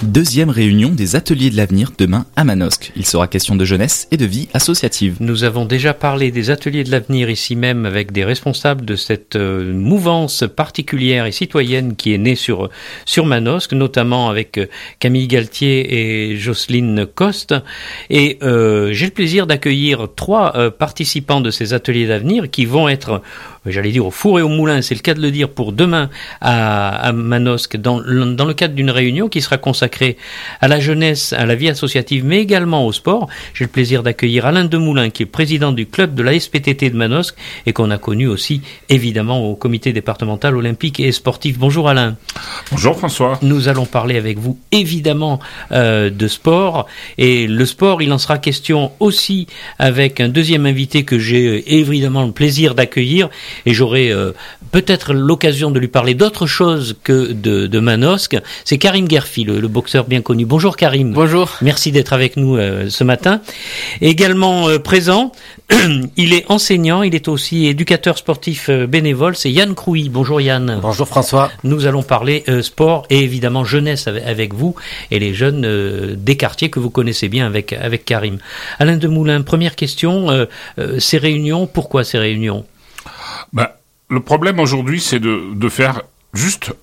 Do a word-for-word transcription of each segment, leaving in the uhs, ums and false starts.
Deuxième réunion des Ateliers de l'avenir demain à Manosque. Il sera question de jeunesse et de vie associative. Nous avons déjà parlé des Ateliers de l'avenir ici même avec des responsables de cette euh, mouvance particulière et citoyenne qui est née sur, sur Manosque, notamment avec euh, Camille Galtier et Jocelyne Coste. Et euh, j'ai le plaisir d'accueillir trois euh, participants de ces Ateliers d'avenir qui vont être, j'allais dire, au four et au moulin, c'est le cas de le dire, pour demain à, à Manosque, dans, dans le cadre d'une réunion qui sera consacrée à la jeunesse, à la vie associative, mais également au sport. J'ai le plaisir d'accueillir Alain Demoulin, qui est président du club de la S P T T de Manosque et qu'on a connu aussi, évidemment, au comité départemental olympique et sportif. Bonjour Alain. Bonjour François. Nous allons parler avec vous, évidemment, euh, de sport. Et le sport, il en sera question aussi avec un deuxième invité que j'ai euh, évidemment le plaisir d'accueillir. Et j'aurai euh, peut-être l'occasion de lui parler d'autre chose que de, de Manosque. C'est Karim Gerfi, le, le boxeur bien connu. Bonjour Karim. Bonjour. Merci d'être avec nous euh, ce matin. Également euh, présent, il est enseignant, il est aussi éducateur sportif euh, bénévole, c'est Yann Crouy. Bonjour Yann. Bonjour François. Nous allons parler euh, sport et évidemment jeunesse avec, avec vous et les jeunes euh, des quartiers que vous connaissez bien avec, avec Karim. Alain Demoulin, première question, euh, euh, ces réunions, pourquoi ces réunions ? Ben, le problème aujourd'hui, c'est de, de faire juste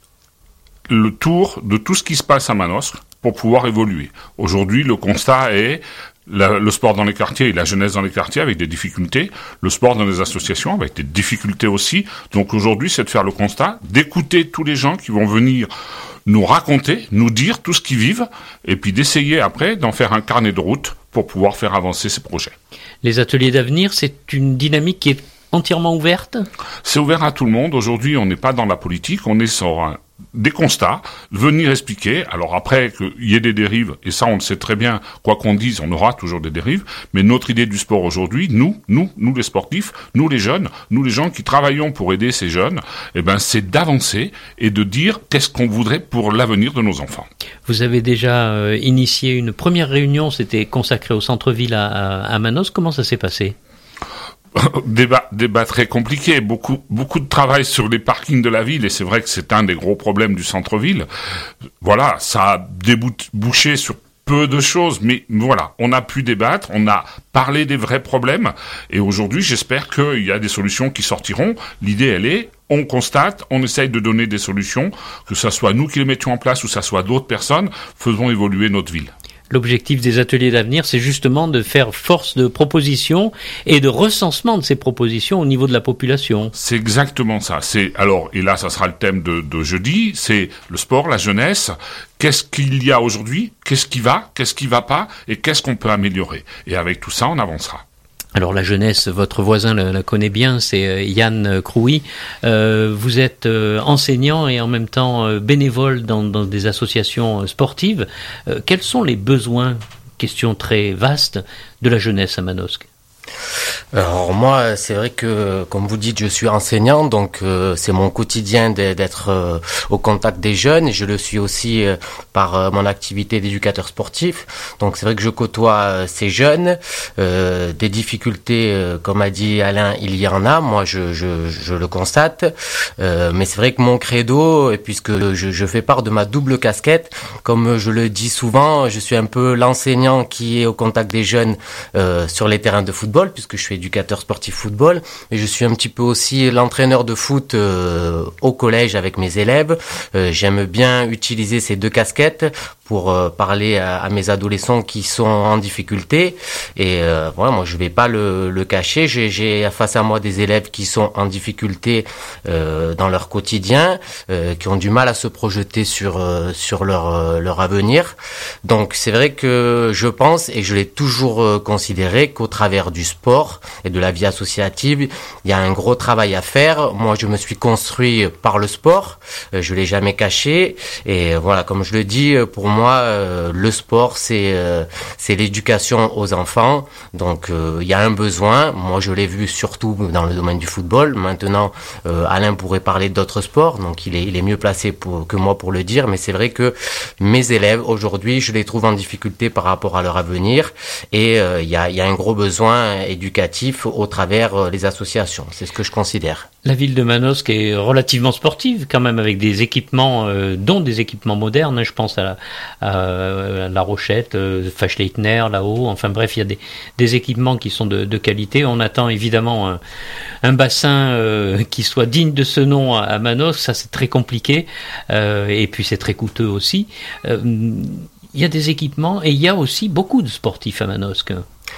le tour de tout ce qui se passe à Manosque pour pouvoir évoluer. Aujourd'hui, le constat est la, le sport dans les quartiers et la jeunesse dans les quartiers avec des difficultés, le sport dans les associations avec des difficultés aussi. Donc aujourd'hui, c'est de faire le constat, d'écouter tous les gens qui vont venir nous raconter, nous dire tout ce qu'ils vivent, et puis d'essayer après d'en faire un carnet de route pour pouvoir faire avancer ces projets. Les ateliers d'avenir, c'est une dynamique qui est entièrement ouverte ? C'est ouvert à tout le monde. Aujourd'hui, on n'est pas dans la politique, on est sur un des constats, venir expliquer. Alors après, qu'il y ait des dérives, et ça on le sait très bien, quoi qu'on dise, on aura toujours des dérives, mais notre idée du sport aujourd'hui, nous, nous, nous les sportifs, nous les jeunes, nous les gens qui travaillons pour aider ces jeunes, eh ben c'est d'avancer et de dire qu'est-ce qu'on voudrait pour l'avenir de nos enfants. Vous avez déjà euh, initié une première réunion, c'était consacré au centre-ville à, à, à Manosque, comment ça s'est passé ? Débat, débat très compliqué, beaucoup, beaucoup de travail sur les parkings de la ville, et c'est vrai que c'est un des gros problèmes du centre-ville. Voilà, ça a débouché sur peu de choses, mais voilà, on a pu débattre, on a parlé des vrais problèmes, et aujourd'hui, j'espère qu'il y a des solutions qui sortiront. L'idée, elle est, on constate, on essaye de donner des solutions, que ce soit nous qui les mettions en place ou que ce soit d'autres personnes, faisons évoluer notre ville. L'objectif des ateliers d'avenir, c'est justement de faire force de proposition et de recensement de ces propositions au niveau de la population. C'est exactement ça. C'est alors, et là, ça sera le thème de, de jeudi, c'est le sport, la jeunesse. Qu'est-ce qu'il y a aujourd'hui ? Qu'est-ce qui va ? Qu'est-ce qui va pas ? Et qu'est-ce qu'on peut améliorer ? Et avec tout ça, on avancera. Alors la jeunesse, votre voisin la, la connaît bien, c'est Yann Crouy. Euh, vous êtes euh, enseignant et en même temps euh, bénévole dans, dans des associations sportives. Euh, quels sont les besoins, question très vaste, de la jeunesse à Manosque ? Alors moi, c'est vrai que, comme vous dites, je suis enseignant, donc euh, c'est mon quotidien d'être euh, au contact des jeunes, et je le suis aussi euh, par euh, mon activité d'éducateur sportif. Donc c'est vrai que je côtoie euh, ces jeunes, euh, des difficultés, euh, comme a dit Alain, il y en a, moi je, je, je le constate, euh, mais c'est vrai que mon credo, et puisque je, je fais part de ma double casquette, comme je le dis souvent, je suis un peu l'enseignant qui est au contact des jeunes euh, sur les terrains de football, puisque je suis éducateur sportif football, mais je suis un petit peu aussi l'entraîneur de foot euh, au collège avec mes élèves. Euh, j'aime bien utiliser ces deux casquettes pour euh, parler à, à mes adolescents qui sont en difficulté. Et euh, voilà, moi je vais pas le, le cacher. J'ai, j'ai face à moi des élèves qui sont en difficulté euh, dans leur quotidien, euh, qui ont du mal à se projeter sur euh, sur leur euh, leur avenir. Donc c'est vrai que je pense, et je l'ai toujours euh, considéré, qu'au travers du sport et de la vie associative, il y a un gros travail à faire. Moi je me suis construit par le sport, euh, je l'ai jamais caché. Et voilà, comme je le dis, pour moi Moi, euh, le sport, c'est euh, c'est l'éducation aux enfants. Donc, euh, il y a un besoin. Moi, je l'ai vu surtout dans le domaine du football. Maintenant, euh, Alain pourrait parler d'autres sports. Donc, il est il est mieux placé pour, que moi pour le dire. Mais c'est vrai que mes élèves, aujourd'hui, je les trouve en difficulté par rapport à leur avenir. Et il euh, y a il y a un gros besoin éducatif au travers euh, les associations. C'est ce que je considère. La ville de Manosque est relativement sportive quand même, avec des équipements, euh, dont des équipements modernes. Je pense à la, à La Rochette, euh, Fachleitner là-haut. Enfin bref, il y a des, des équipements qui sont de, de qualité. On attend évidemment un, un bassin euh, qui soit digne de ce nom à, à Manosque. Ça, c'est très compliqué. Euh, et puis, c'est très coûteux aussi. Euh, il y a des équipements et il y a aussi beaucoup de sportifs à Manosque.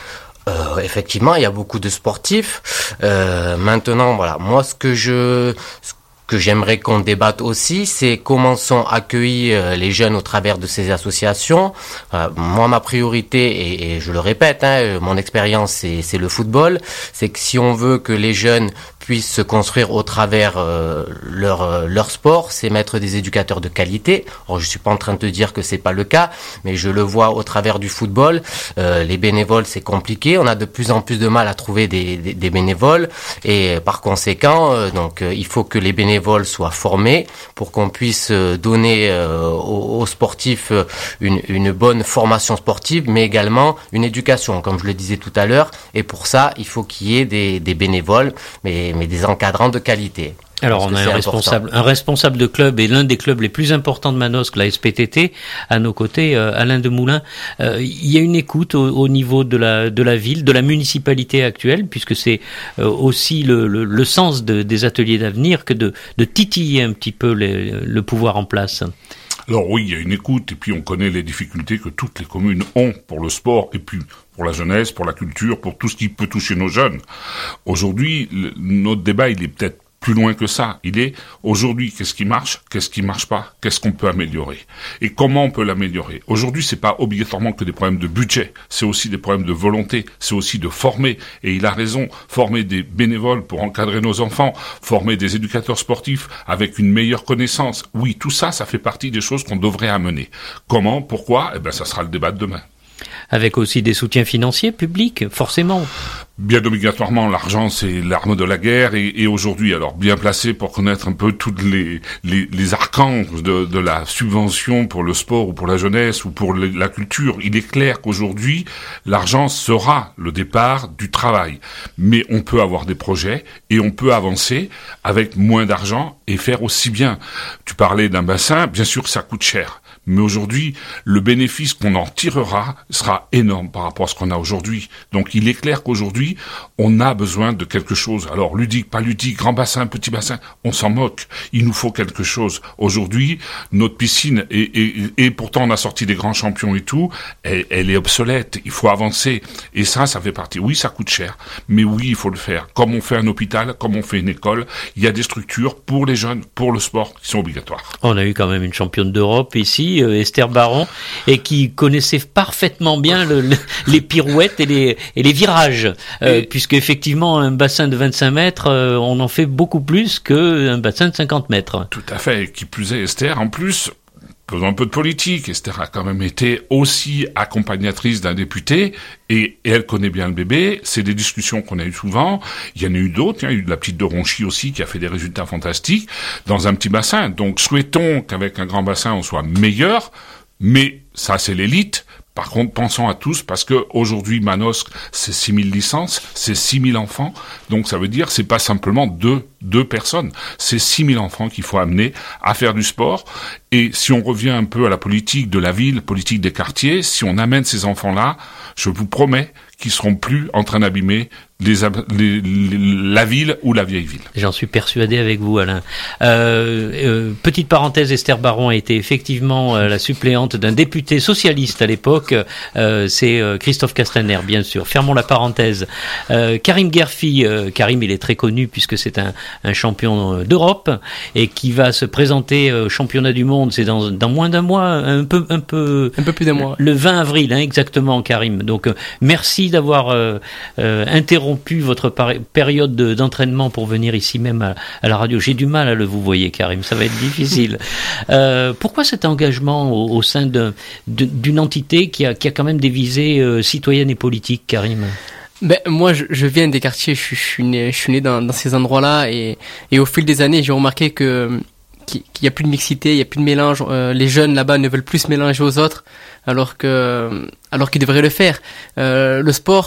Euh, effectivement, il y a beaucoup de sportifs. Euh, maintenant, voilà, moi, ce que je... Ce que j'aimerais qu'on débatte aussi, c'est comment sont accueillis euh, les jeunes au travers de ces associations. Euh, moi, ma priorité, et, et je le répète, hein, mon expérience, c'est, c'est le football. C'est que si on veut que les jeunes puissent se construire au travers euh, leur euh, leur sport, c'est mettre des éducateurs de qualité. Alors, je suis pas en train de te dire que c'est pas le cas, mais je le vois au travers du football. Euh, les bénévoles, c'est compliqué. On a de plus en plus de mal à trouver des, des, des bénévoles, et par conséquent, euh, donc euh, il faut que les bénévoles soient formés pour qu'on puisse donner euh, aux, aux sportifs une, une bonne formation sportive, mais également une éducation, comme je le disais tout à l'heure. Et pour ça, il faut qu'il y ait des, des bénévoles, mais, mais des encadrants de qualité. Alors, on a un responsable, un responsable de club et l'un des clubs les plus importants de Manosque, la S P T T, à nos côtés, euh, Alain Demoulin. Euh, il y a une écoute au, au niveau de la de la ville, de la municipalité actuelle, puisque c'est euh, aussi le, le, le sens de, des ateliers d'avenir que de, de titiller un petit peu les, le pouvoir en place. Alors oui, il y a une écoute, et puis on connaît les difficultés que toutes les communes ont pour le sport, et puis pour la jeunesse, pour la culture, pour tout ce qui peut toucher nos jeunes. Aujourd'hui, le, notre débat, il est peut-être plus loin que ça. Il est, aujourd'hui, qu'est-ce qui marche, qu'est-ce qui marche pas, qu'est-ce qu'on peut améliorer et comment on peut l'améliorer. Aujourd'hui, c'est pas obligatoirement que des problèmes de budget, c'est aussi des problèmes de volonté, c'est aussi de former, et il a raison, former des bénévoles pour encadrer nos enfants, former des éducateurs sportifs avec une meilleure connaissance. Oui, tout ça, ça fait partie des choses qu'on devrait amener. Comment, pourquoi? Eh ben, ça sera le débat de demain. Avec aussi des soutiens financiers publics, forcément. Bien obligatoirement, l'argent, c'est l'arme de la guerre, et, et aujourd'hui, alors bien placé pour connaître un peu toutes les, les, les arcanes de, de la subvention pour le sport ou pour la jeunesse ou pour le, la culture. Il est clair qu'aujourd'hui, l'argent sera le départ du travail. Mais on peut avoir des projets et on peut avancer avec moins d'argent et faire aussi bien. Tu parlais d'un bassin, bien sûr que ça coûte cher. Mais aujourd'hui, le bénéfice qu'on en tirera sera énorme par rapport à ce qu'on a aujourd'hui. Donc il est clair qu'aujourd'hui, on a besoin de quelque chose. Alors ludique, pas ludique, grand bassin, petit bassin, on s'en moque. Il nous faut quelque chose. Aujourd'hui, notre piscine, et, et, et pourtant on a sorti des grands champions et tout, elle, elle est obsolète. Il faut avancer. Et ça, ça fait partie. Oui, ça coûte cher, mais oui, il faut le faire. Comme on fait un hôpital, comme on fait une école, il y a des structures pour les jeunes, pour le sport, qui sont obligatoires. On a eu quand même une championne d'Europe ici, Esther Baron, et qui connaissait parfaitement bien le, le, les pirouettes et les, et les virages, euh, puisque effectivement un bassin de vingt-cinq mètres, euh, on en fait beaucoup plus qu'un bassin de cinquante mètres. Tout à fait, et qui plus est, Esther, en plus, faisons un peu de politique, Esther a quand même été aussi accompagnatrice d'un député, et, et elle connaît bien le bébé. C'est des discussions qu'on a eues souvent. Il y en a eu d'autres, il y a eu de la petite de Ronchy aussi qui a fait des résultats fantastiques dans un petit bassin. Donc souhaitons qu'avec un grand bassin on soit meilleur, mais ça c'est l'élite. Par contre, pensons à tous, parce que aujourd'hui, Manosque, c'est six mille licences, c'est six mille enfants. Donc, ça veut dire, c'est pas simplement deux, deux personnes. C'est six mille enfants qu'il faut amener à faire du sport. Et si on revient un peu à la politique de la ville, politique des quartiers, si on amène ces enfants-là, je vous promets qu'ils seront plus en train d'abîmer les, les, les, la ville ou la vieille ville. J'en suis persuadé avec vous, Alain. Euh, euh, petite parenthèse, Esther Baron a été effectivement euh, la suppléante d'un député socialiste à l'époque. Euh, c'est euh, Christophe Castaner, bien sûr. Fermons la parenthèse. Euh, Karim Gerfi, euh, Karim, il est très connu puisque c'est un, un champion d'Europe et qui va se présenter au championnat du monde. C'est dans, dans moins d'un mois, un peu, un peu, un peu plus d'un mois. Le vingt avril, hein, exactement, Karim. Donc, euh, merci d'avoir euh, euh, interrompu votre par- période de, d'entraînement pour venir ici même à, à la radio. J'ai du mal à le vous voyez, Karim, ça va être difficile. Euh, pourquoi cet engagement au, au sein de, de, d'une entité qui a, qui a quand même des visées euh, citoyennes et politiques, Karim ? Ben, moi, je, je viens des quartiers, je, je suis né, je suis né dans, dans ces endroits-là, et, et au fil des années, j'ai remarqué que qu'il n'y a plus de mixité, il n'y a plus de mélange. Euh, les jeunes là-bas ne veulent plus se mélanger aux autres, alors que alors qu'ils devraient le faire. Euh, le sport,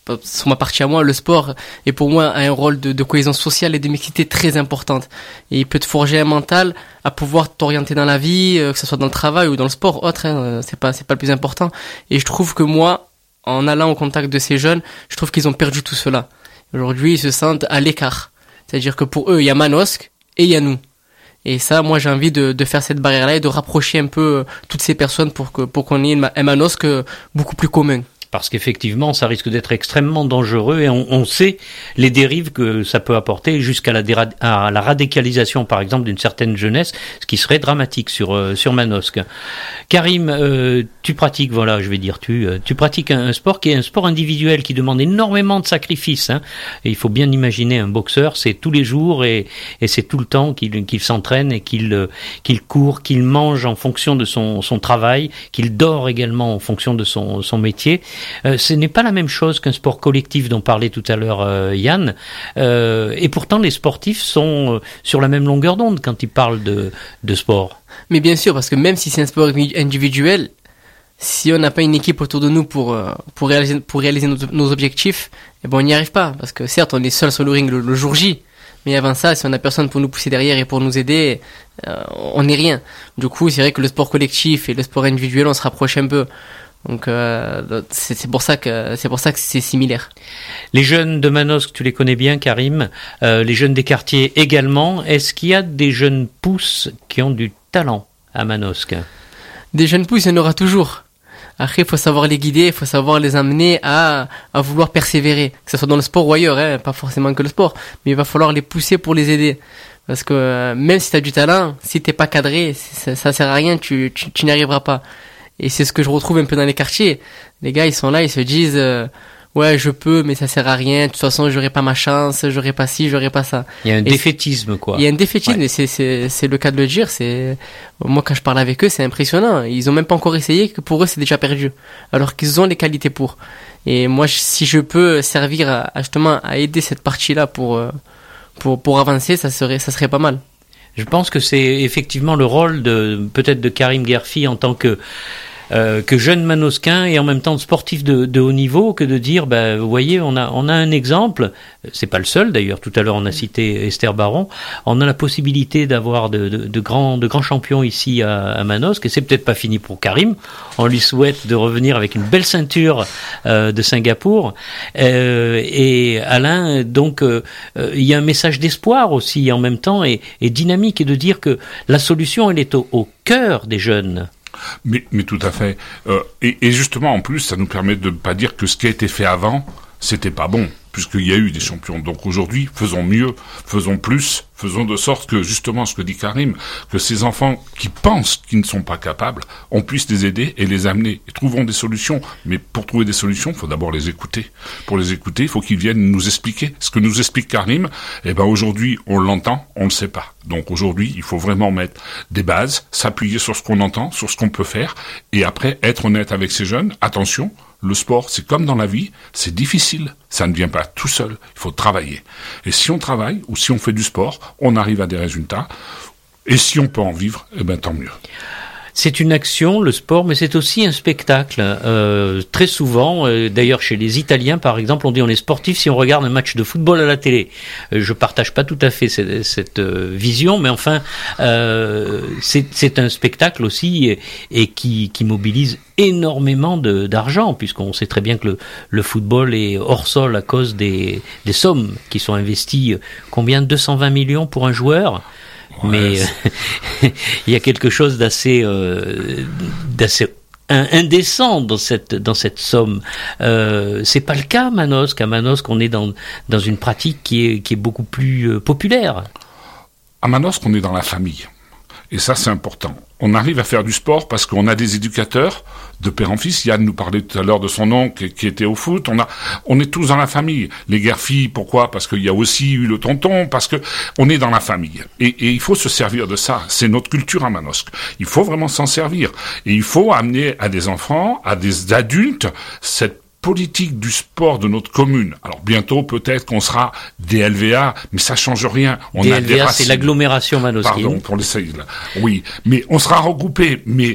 sur ma partie à moi, le sport est pour moi un rôle de, de cohésion sociale et de mixité très importante. Et il peut te forger un mental à pouvoir t'orienter dans la vie, que ce soit dans le travail ou dans le sport autre, hein, c'est pas, c'est pas le plus important. Et je trouve que moi, en allant au contact de ces jeunes, je trouve qu'ils ont perdu tout cela. Aujourd'hui, ils se sentent à l'écart. C'est-à-dire que pour eux, il y a Manosque et il y a nous. Et ça, moi, j'ai envie de, de faire cette barrière-là et de rapprocher un peu toutes ces personnes pour que, pour qu'on ait un Manosque beaucoup plus commun. Parce qu'effectivement, ça risque d'être extrêmement dangereux et on, on sait les dérives que ça peut apporter jusqu'à la, déra- à la radicalisation, par exemple, d'une certaine jeunesse, ce qui serait dramatique sur euh, sur Manosque. Karim, euh, tu pratiques, voilà, je vais dire tu, euh, tu pratiques un, un sport qui est un sport individuel qui demande énormément de sacrifices. Hein, et il faut bien imaginer un boxeur, c'est tous les jours et, et c'est tout le temps qu'il, qu'il s'entraîne et qu'il euh, qu'il court, qu'il mange en fonction de son son travail, qu'il dort également en fonction de son son métier. Euh, ce n'est pas la même chose qu'un sport collectif dont parlait tout à l'heure euh, Yann. Euh, et pourtant, les sportifs sont euh, sur la même longueur d'onde quand ils parlent de, de sport. Mais bien sûr, parce que même si c'est un sport individuel, si on n'a pas une équipe autour de nous pour, euh, pour réaliser, pour réaliser nos, nos objectifs, eh ben on n'y arrive pas. Parce que certes, on est seul sur le ring le, le jour J. Mais avant ça, si on n'a personne pour nous pousser derrière et pour nous aider, euh, on n'est rien. Du coup, c'est vrai que le sport collectif et le sport individuel, on se rapproche un peu. Donc euh, c'est, c'est pour ça que c'est pour ça que c'est similaire. Les jeunes de Manosque, tu les connais bien, Karim. Euh, les jeunes des quartiers également. Est-ce qu'il y a des jeunes pousses qui ont du talent à Manosque? Des jeunes pousses, il y en aura toujours. Après, il faut savoir les guider, il faut savoir les amener à à vouloir persévérer, que ce soit dans le sport ou ailleurs, hein, pas forcément que le sport, mais il va falloir les pousser pour les aider. Parce que euh, même si tu as du talent, si t'es pas cadré, ça, ça sert à rien, tu, tu, tu n'y arriveras pas. Et c'est ce que je retrouve un peu dans les quartiers. Les gars, ils sont là, ils se disent euh, ouais, je peux, mais ça sert à rien. De toute façon, j'aurai pas ma chance, j'aurai pas ci, j'aurai pas ça. Il y a un et défaitisme, quoi. Il y a un défaitisme, ouais. et c'est c'est c'est le cas de le dire. C'est moi quand je parle avec eux, c'est impressionnant. Ils ont même pas encore essayé, que pour eux c'est déjà perdu, alors qu'ils ont les qualités pour. Et moi, si je peux servir à, à justement à aider cette partie-là pour pour pour avancer, ça serait ça serait pas mal. Je pense que c'est effectivement le rôle de peut-être de Karim Guerfi en tant que Euh, que jeune manosquin et en même temps sportif de, de haut niveau, que de dire, bah, vous voyez, on a, on a un exemple, c'est pas le seul d'ailleurs, tout à l'heure on a cité Esther Baron, on a la possibilité d'avoir de, de, de, grands, de grands champions ici à, à Manosque, et c'est peut-être pas fini pour Karim, on lui souhaite de revenir avec une belle ceinture euh, de Singapour, euh, et Alain, donc euh, euh, il y a un message d'espoir aussi en même temps, et, et dynamique, et de dire que la solution elle est au, au cœur des jeunes. Mais, mais tout à fait. Euh, et, et justement, en plus, ça nous permet de ne pas dire que ce qui a été fait avant, c'était pas bon, puisqu'il y a eu des champions. Donc aujourd'hui, faisons mieux, faisons plus, faisons de sorte que, justement, ce que dit Karim, que ces enfants qui pensent qu'ils ne sont pas capables, on puisse les aider et les amener. Et trouvons des solutions. Mais pour trouver des solutions, il faut d'abord les écouter. Pour les écouter, il faut qu'ils viennent nous expliquer. Ce que nous explique Karim, eh ben aujourd'hui, on l'entend, on le sait pas. Donc aujourd'hui, il faut vraiment mettre des bases, s'appuyer sur ce qu'on entend, sur ce qu'on peut faire, et après, être honnête avec ces jeunes. Attention, le sport, c'est comme dans la vie, c'est difficile. Ça ne vient pas tout seul, il faut travailler. Et si on travaille, ou si on fait du sport, on arrive à des résultats. Et si on peut en vivre, eh ben tant mieux. C'est une action, le sport, mais c'est aussi un spectacle. Euh, très souvent, euh, d'ailleurs chez les Italiens par exemple, on dit on est sportif si on regarde un match de football à la télé. Euh, je partage pas tout à fait cette, cette euh, vision, mais enfin, euh, c'est, c'est un spectacle aussi et, et qui, qui mobilise énormément de, d'argent, puisqu'on sait très bien que le, le football est hors sol à cause des, des sommes qui sont investies. Combien? deux cent vingt millions pour un joueur? Ouais, mais euh, il y a quelque chose d'assez, euh, d'assez indécent dans cette dans cette somme. Euh, c'est pas le cas à Manosque. À Manosque, on est dans dans une pratique qui est qui est beaucoup plus euh, populaire. À Manosque, on est dans la famille. Et ça, c'est important. On arrive à faire du sport parce qu'on a des éducateurs de père en fils. Yann nous parlait tout à l'heure de son oncle qui était au foot. On a, on est tous dans la famille. Les Guerfi, pourquoi? Parce qu'il y a aussi eu le tonton, parce que on est dans la famille. Et, et il faut se servir de ça. C'est notre culture à Manosque. Il faut vraiment s'en servir. Et il faut amener à des enfants, à des adultes, cette politique du sport de notre commune. Alors bientôt peut-être qu'on sera D L V A, mais ça change rien. On D L V A, a des c'est l'agglomération manosquine. Pardon pour l'essayer là. Oui, mais on sera regroupés. Mais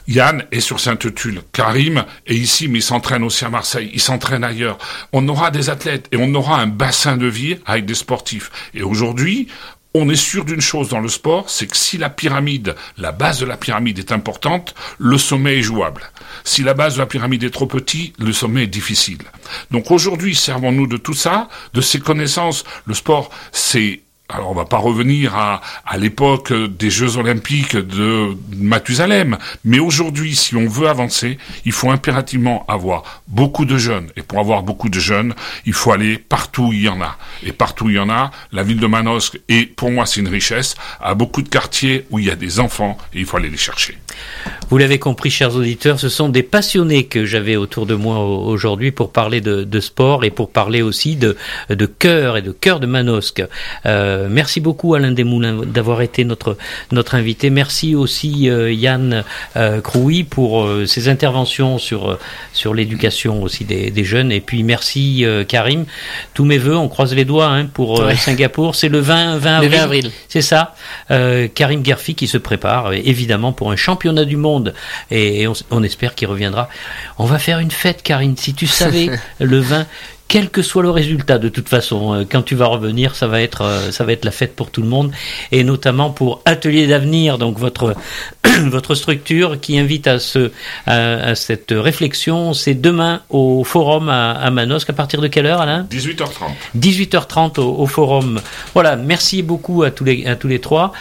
Yann est sur Sainte-Tulle, Karim est ici, mais il s'entraîne aussi à Marseille, il s'entraîne ailleurs. On aura des athlètes et on aura un bassin de vie avec des sportifs. Et aujourd'hui, on est sûr d'une chose dans le sport, c'est que si la pyramide, la base de la pyramide est importante, le sommet est jouable. Si la base de la pyramide est trop petite, le sommet est difficile. Donc aujourd'hui, servons-nous de tout ça, de ces connaissances. Le sport, c'est... Alors on va pas revenir à, à l'époque des Jeux Olympiques de Mathusalem, mais aujourd'hui, si on veut avancer, il faut impérativement avoir beaucoup de jeunes. Et pour avoir beaucoup de jeunes, il faut aller partout où il y en a. Et partout où il y en a, la ville de Manosque, et pour moi c'est une richesse, a beaucoup de quartiers où il y a des enfants et il faut aller les chercher. Vous l'avez compris, chers auditeurs, ce sont des passionnés que j'avais autour de moi aujourd'hui pour parler de, de sport et pour parler aussi de, de cœur et de cœur de Manosque. Euh, merci beaucoup Alain Desmoulins d'avoir été notre notre invité. Merci aussi euh, Yann euh, Crouy pour euh, ses interventions sur euh, sur l'éducation aussi des, des jeunes. Et puis merci euh, Karim. Tous mes vœux, on croise les doigts hein, pour euh, ouais. Singapour. C'est le vingt avril. Le vingt avril. C'est ça. Euh, Karim Gerfi qui se prépare évidemment pour un championnat du monde et, et on, on espère qu'il reviendra. On va faire une fête, Karim. Si tu savais le vingt. Quel que soit le résultat, de toute façon, quand tu vas revenir, ça va être, ça va être la fête pour tout le monde, et notamment pour Atelier d'avenir, donc votre votre structure qui invite à ce à, à cette réflexion. C'est demain au Forum à, à Manosque. À partir de quelle heure, Alain ? dix-huit heures trente. dix-huit heures trente au, au Forum. Voilà. Merci beaucoup à tous les à tous les trois.